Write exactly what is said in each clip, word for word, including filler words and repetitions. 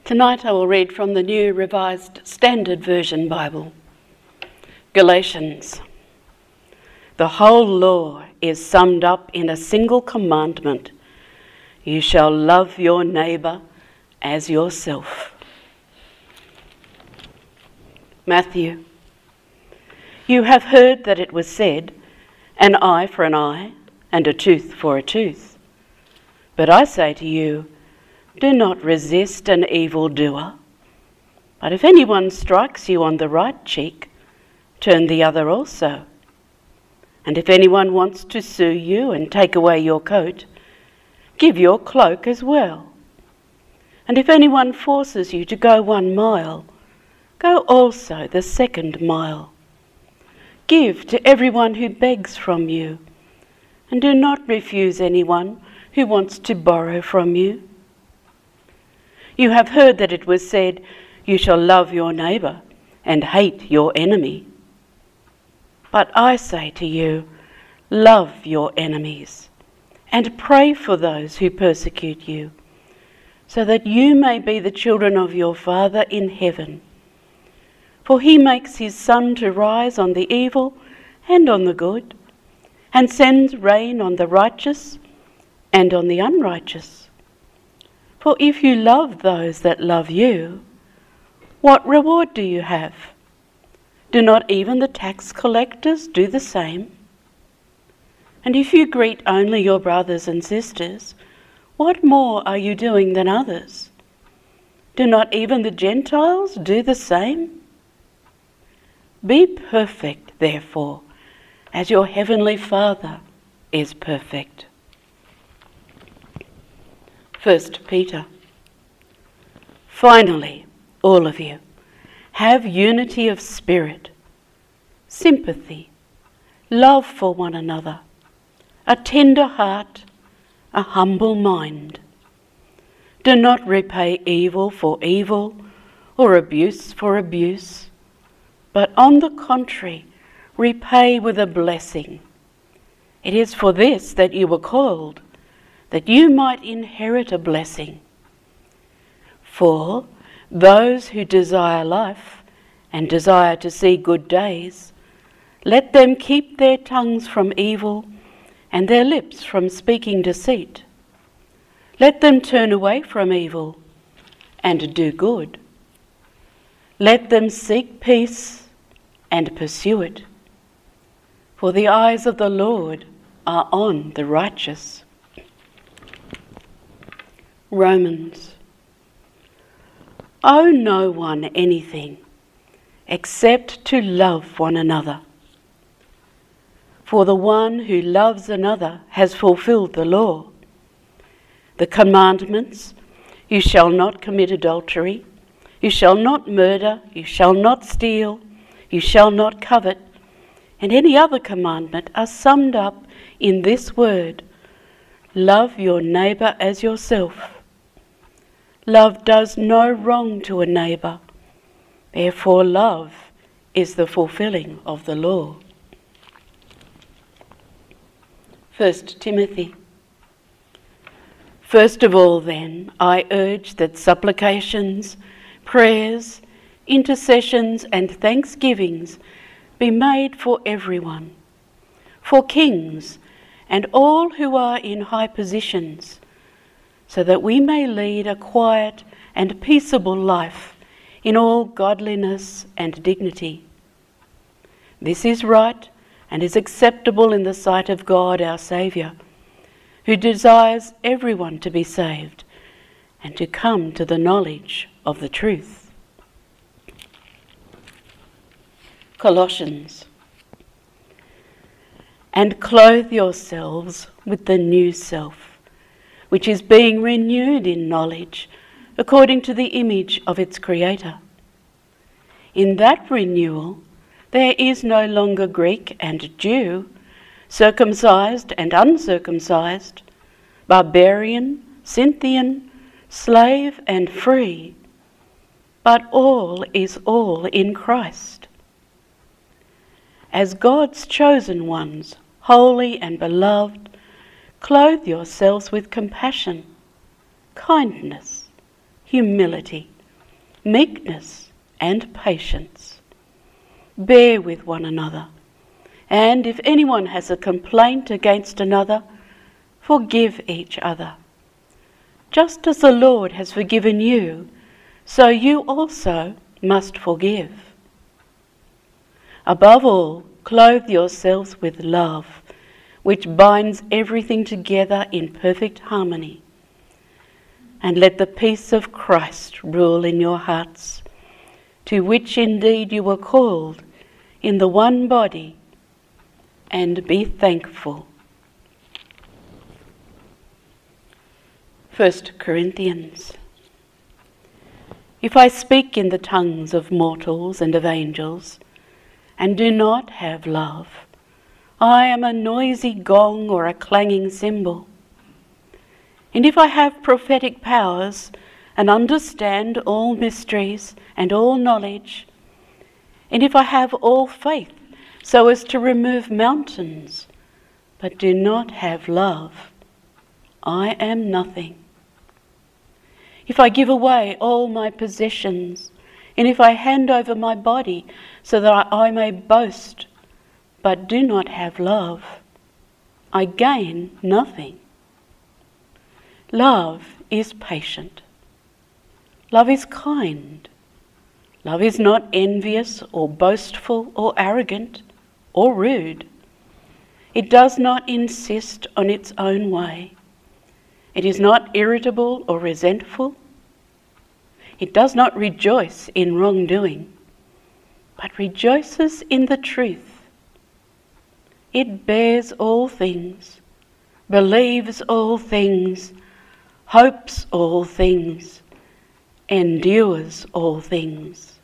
Tonight I will read from the New Revised Standard Version Bible. Galatians. The whole law is summed up in a single commandment. You shall love your neighbour as yourself. Matthew. You have heard that it was said, an eye for an eye and a tooth for a tooth. But I say to you, do not resist an evildoer. But if anyone strikes you on the right cheek, turn the other also. And if anyone wants to sue you and take away your coat, give your cloak as well. And if anyone forces you to go one mile, go also the second mile. Give to everyone who begs from you, and do not refuse anyone who wants to borrow from you. You have heard that it was said, you shall love your neighbour and hate your enemy. But I say to you, love your enemies and pray for those who persecute you, so that you may be the children of your Father in heaven. For he makes his sun to rise on the evil and on the good, and sends rain on the righteous and on the unrighteous. For if you love those that love you, what reward do you have? Do not even the tax collectors do the same? And if you greet only your brothers and sisters, what more are you doing than others? Do not even the Gentiles do the same? Be perfect, therefore, as your heavenly Father is perfect. First Peter. Finally, all of you, have unity of spirit, sympathy, love for one another, a tender heart, a humble mind. Do not repay evil for evil or abuse for abuse, but on the contrary, repay with a blessing. It is for this that you were called, that you might inherit a blessing. For those who desire life and desire to see good days, let them keep their tongues from evil and their lips from speaking deceit. Let them turn away from evil and do good. Let them seek peace and pursue it. For the eyes of the Lord are on the righteous. Romans. Owe no one anything except to love one another. For the one who loves another has fulfilled the law. The commandments, you shall not commit adultery, you shall not murder, you shall not steal, you shall not covet, and any other commandment are summed up in this word, love your neighbour as yourself. Love does no wrong to a neighbour. Therefore, love is the fulfilling of the law. First Timothy. First of all, then, I urge that supplications, prayers, intercessions, and thanksgivings be made for everyone, for kings and all who are in high positions, so that we may lead a quiet and peaceable life in all godliness and dignity. This is right and is acceptable in the sight of God our Saviour, who desires everyone to be saved and to come to the knowledge of the truth. Colossians. And clothe yourselves with the new self, which is being renewed in knowledge according to the image of its Creator. In that renewal, there is no longer Greek and Jew, circumcised and uncircumcised, barbarian, Scythian, slave and free, but all is all in Christ. As God's chosen ones, holy and beloved, clothe yourselves with compassion, kindness, humility, meekness, and patience. Bear with one another, and if anyone has a complaint against another, forgive each other. Just as the Lord has forgiven you, so you also must forgive. Above all, clothe yourselves with love, which binds everything together in perfect harmony. And let the peace of Christ rule in your hearts, to which indeed you were called in the one body, and be thankful. First Corinthians. If I speak in the tongues of mortals and of angels, and do not have love, I am a noisy gong or a clanging cymbal. And if I have prophetic powers, and understand all mysteries and all knowledge, and if I have all faith so as to remove mountains, but do not have love, I am nothing. If I give away all my possessions, and if I hand over my body so that I may boast, but do not have love, I gain nothing. Love is patient. Love is kind. Love is not envious or boastful or arrogant or rude. It does not insist on its own way. It is not irritable or resentful. It does not rejoice in wrongdoing, but rejoices in the truth. It bears all things, believes all things, hopes all things, endures all things.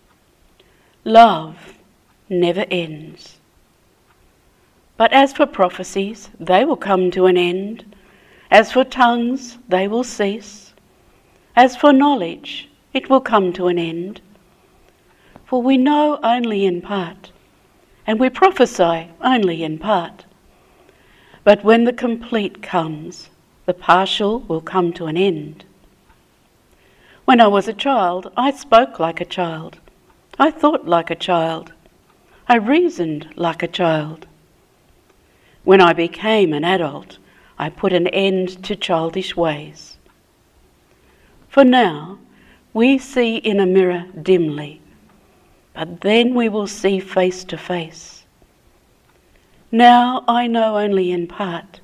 Love never ends. But as for prophecies, they will come to an end. As for tongues, they will cease. As for knowledge, it will come to an end. For we know only in part, and we prophesy only in part. But when the complete comes, the partial will come to an end. When I was a child, I spoke like a child. I thought like a child. I reasoned like a child. When I became an adult, I put an end to childish ways. For now, we see in a mirror dimly, but then we will see face to face. Now I know only in part.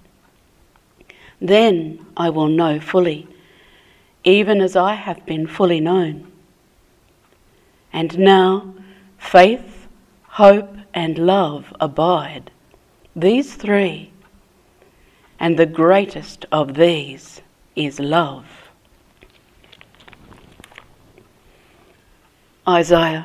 Then I will know fully, even as I have been fully known. And now faith, hope, and love abide, these three, and the greatest of these is love. Isaiah.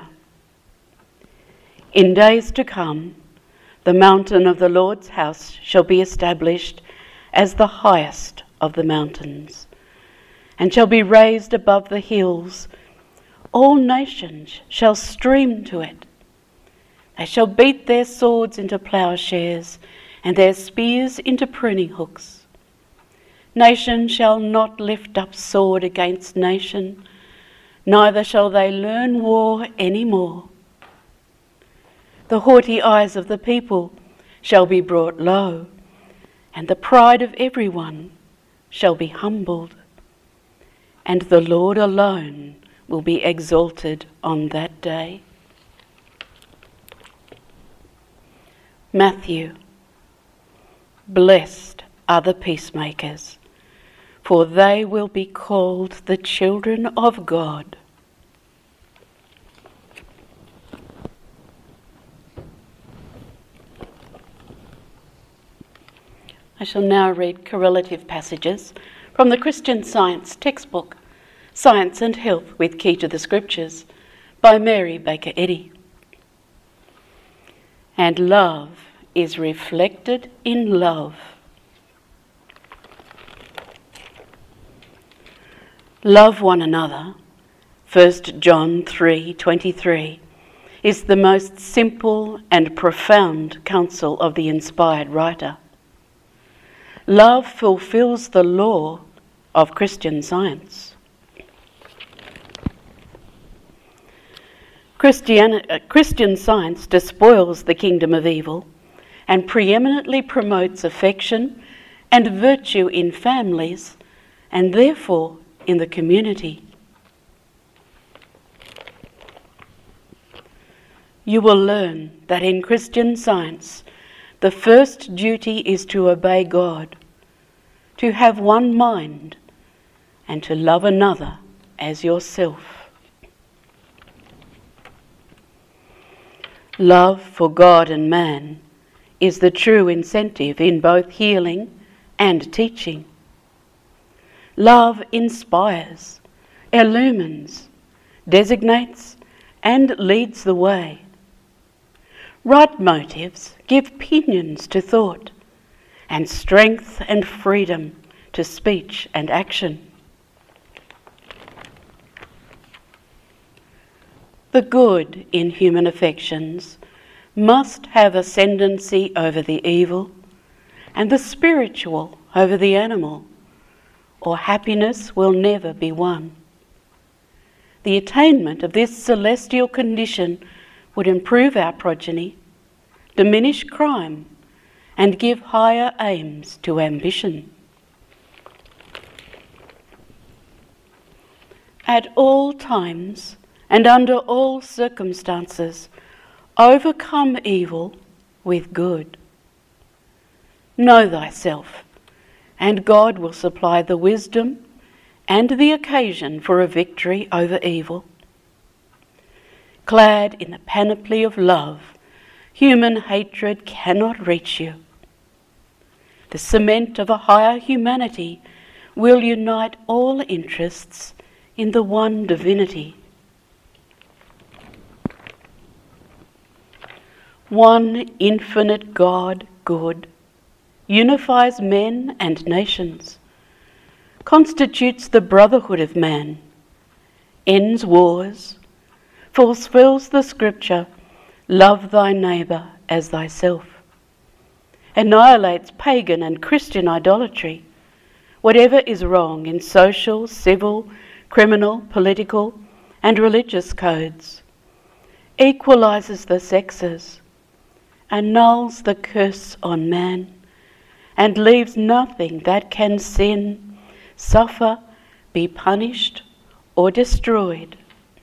In days to come, the mountain of the Lord's house shall be established as the highest of the mountains, and shall be raised above the hills. All nations shall stream to it. They shall beat their swords into plowshares, and their spears into pruning hooks. Nation shall not lift up sword against nation, neither shall they learn war any more. The haughty eyes of the people shall be brought low, and the pride of everyone shall be humbled. And the Lord alone will be exalted on that day. Matthew. Blessed are the peacemakers, for they will be called the children of God. I shall now read correlative passages from the Christian Science textbook, Science and Health with Key to the Scriptures, by Mary Baker Eddy. And love is reflected in love. Love one another, First John three twenty-three, is the most simple and profound counsel of the inspired writer. Love fulfills the law of Christian Science. Christian, uh, Christian Science despoils the kingdom of evil and preeminently promotes affection and virtue in families and therefore in the community. You will learn that in Christian Science, the first duty is to obey God, to have one mind, and to love another as yourself. Love for God and man is the true incentive in both healing and teaching. Love inspires, illumines, designates, and leads the way. Right motives give pinions to thought, and strength and freedom to speech and action. The good in human affections must have ascendancy over the evil, and the spiritual over the animal, or happiness will never be won. The attainment of this celestial condition would improve our progeny, diminish crime, and give higher aims to ambition. At all times and under all circumstances, overcome evil with good. Know thyself, and God will supply the wisdom and the occasion for a victory over evil. Clad in the panoply of love, human hatred cannot reach you. The cement of a higher humanity will unite all interests in the one divinity. One infinite God, good, unifies men and nations, constitutes the brotherhood of man, ends wars, fulfills the scripture, love thy neighbour as thyself, annihilates pagan and Christian idolatry, whatever is wrong in social, civil, criminal, political, and religious codes, equalises the sexes, annuls the curse on man, and leaves nothing that can sin, suffer, be punished, or destroyed.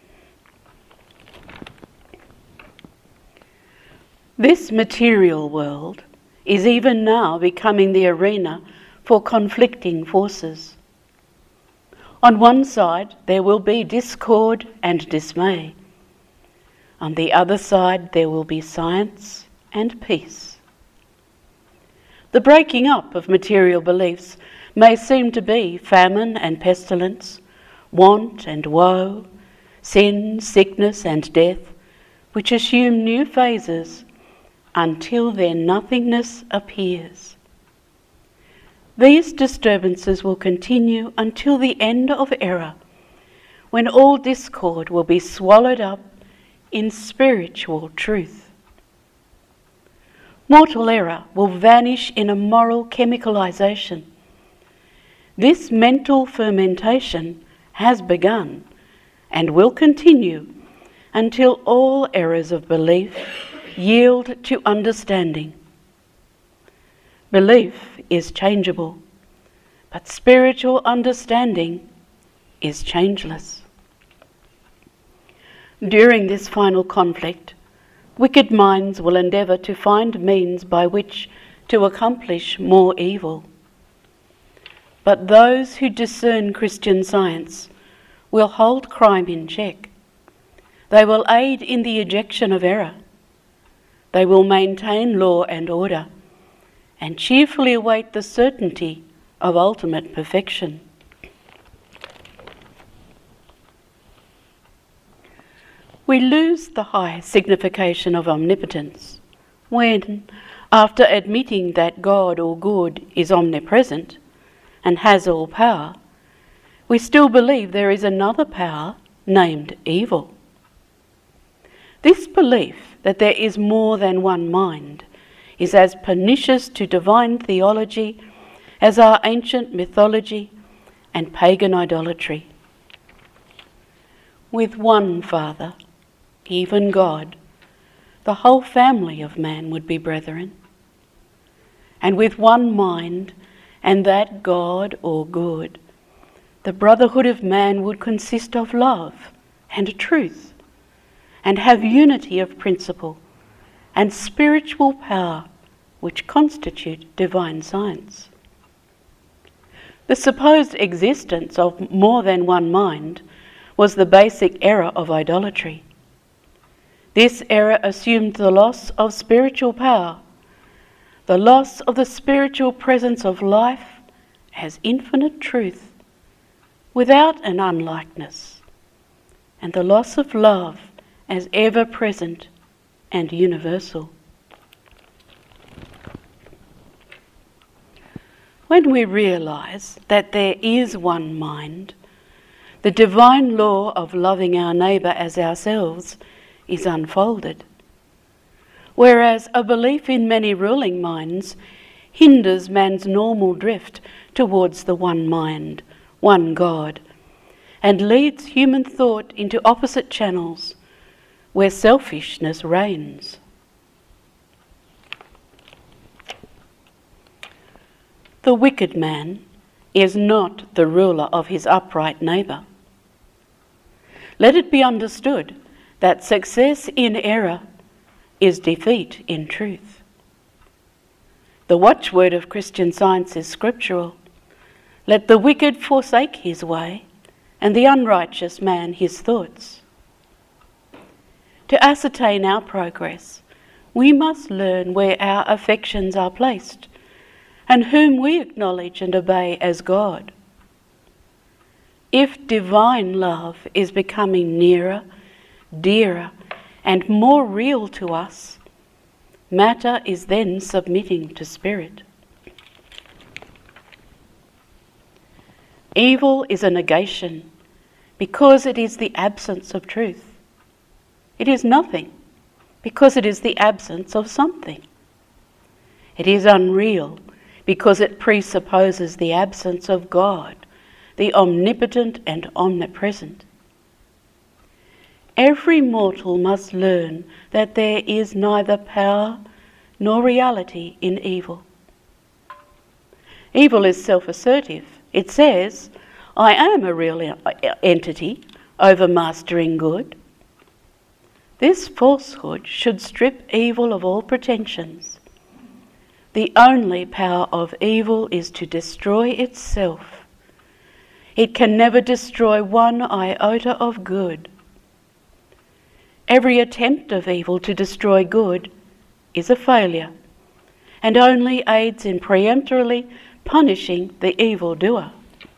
This material world is even now becoming the arena for conflicting forces. On one side, there will be discord and dismay. On the other side, there will be science and peace. The breaking up of material beliefs may seem to be famine and pestilence, want and woe, sin, sickness and death, which assume new phases until their nothingness appears. These disturbances will continue until the end of era, when all discord will be swallowed up in spiritual truth. Mortal error will vanish in a moral chemicalization. This mental fermentation has begun and will continue until all errors of belief yield to understanding. Belief is changeable, but spiritual understanding is changeless. During this final conflict, wicked minds will endeavour to find means by which to accomplish more evil. But those who discern Christian Science will hold crime in check. They will aid in the ejection of error. They will maintain law and order and cheerfully await the certainty of ultimate perfection. We lose the high signification of omnipotence when, after admitting that God or good is omnipresent and has all power, we still believe there is another power named evil. This belief that there is more than one mind is as pernicious to divine theology as our ancient mythology and pagan idolatry. With one Father, even God, the whole family of man would be brethren. And with one mind, and that God or good, the brotherhood of man would consist of love and truth, and have unity of principle and spiritual power, which constitute divine science. The supposed existence of more than one mind was the basic error of idolatry. This error assumed the loss of spiritual power, the loss of the spiritual presence of life as infinite truth, without an unlikeness, and the loss of love as ever-present and universal. When we realise that there is one mind, the divine law of loving our neighbour as ourselves is unfolded, whereas a belief in many ruling minds hinders man's normal drift towards the one mind, one God, and leads human thought into opposite channels where selfishness reigns. The wicked man is not the ruler of his upright neighbour. Let it be understood that success in error is defeat in truth. The watchword of Christian Science is scriptural. Let the wicked forsake his way, and the unrighteous man his thoughts. To ascertain our progress, we must learn where our affections are placed, and whom we acknowledge and obey as God. If divine love is becoming nearer, dearer, and more real to us, matter is then submitting to spirit. Evil is a negation because it is the absence of truth. It is nothing because it is the absence of something. It is unreal because it presupposes the absence of God, the omnipotent and omnipresent. Every mortal must learn that there is neither power nor reality in evil. Evil is self-assertive. It says, I am a real entity overmastering good. This falsehood should strip evil of all pretensions. The only power of evil is to destroy itself. It can never destroy one iota of good. Every attempt of evil to destroy good is a failure, and only aids in peremptorily punishing the evildoer.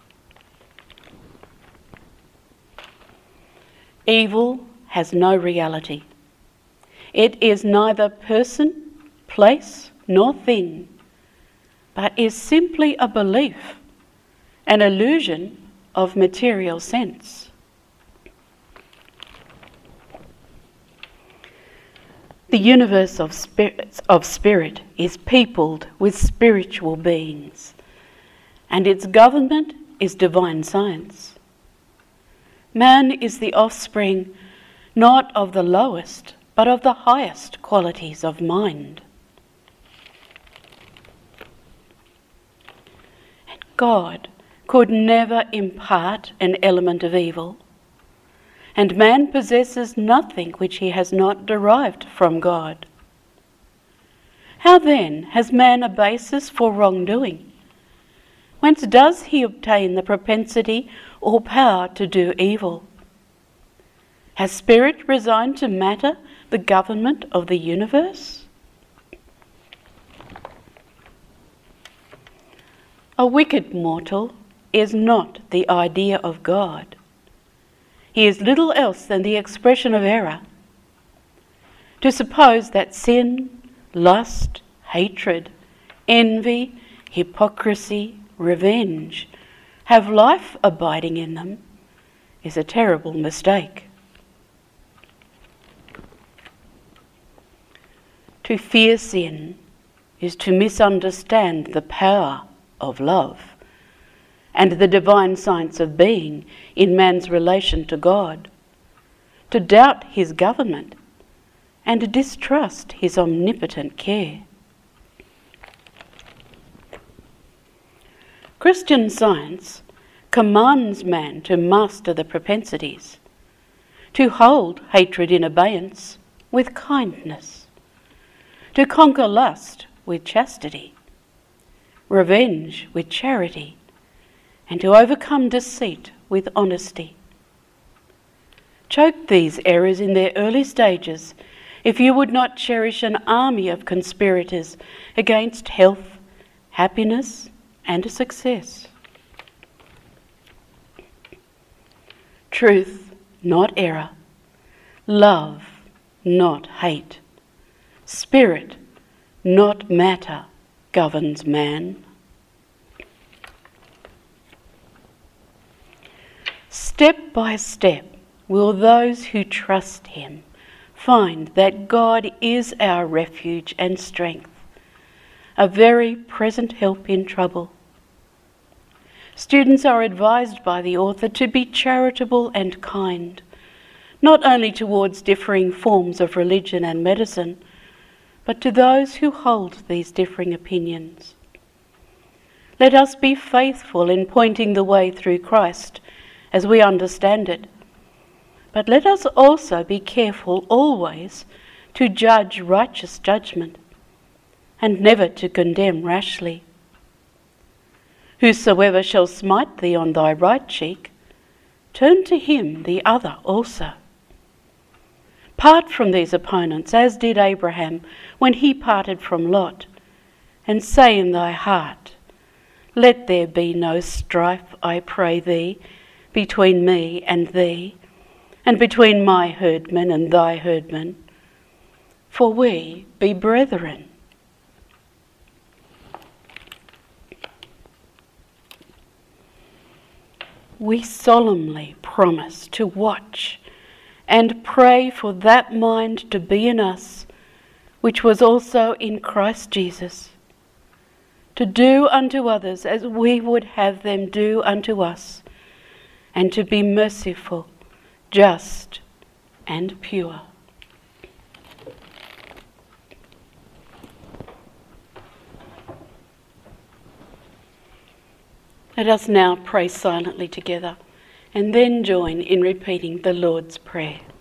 Evil has no reality. It is neither person, place, nor thing, but is simply a belief, an illusion of material sense. The universe of spirit, of spirit is peopled with spiritual beings, and its government is divine science. Man is the offspring not of the lowest, but of the highest qualities of mind. And God could never impart an element of evil, and man possesses nothing which he has not derived from God. How then has man a basis for wrongdoing? Whence does he obtain the propensity or power to do evil? Has spirit resigned to matter the government of the universe? A wicked mortal is not the idea of God. He is little else than the expression of error. To suppose that sin, lust, hatred, envy, hypocrisy, revenge have life abiding in them is a terrible mistake. To fear sin is to misunderstand the power of love and the divine science of being in man's relation to God. to doubt his government, and to distrust his omnipotent care. Christian Science commands man to master the propensities, to hold hatred in abeyance with kindness, to conquer lust with chastity, revenge with charity, and to overcome deceit with honesty. Choke these errors in their early stages if you would not cherish an army of conspirators against health, happiness, and success. Truth, not error. Love, not hate. Spirit, not matter, governs man. Step by step will those who trust him find that God is our refuge and strength, a very present help in trouble. Students are advised by the author to be charitable and kind, not only towards differing forms of religion and medicine, but to those who hold these differing opinions. Let us be faithful in pointing the way through Christ as we understand it, but let us also be careful always to judge righteous judgment, and never to condemn rashly. Whosoever shall smite thee on thy right cheek, turn to him the other also. Part from these opponents, as did Abraham when he parted from Lot, and say in thy heart, let there be no strife, I pray thee, between me and thee, and between my herdmen and thy herdmen, for we be brethren. We solemnly promise to watch and pray for that mind to be in us, which was also in Christ Jesus, to do unto others as we would have them do unto us, and to be merciful, just, and pure. Let us now pray silently together, and then join in repeating the Lord's Prayer.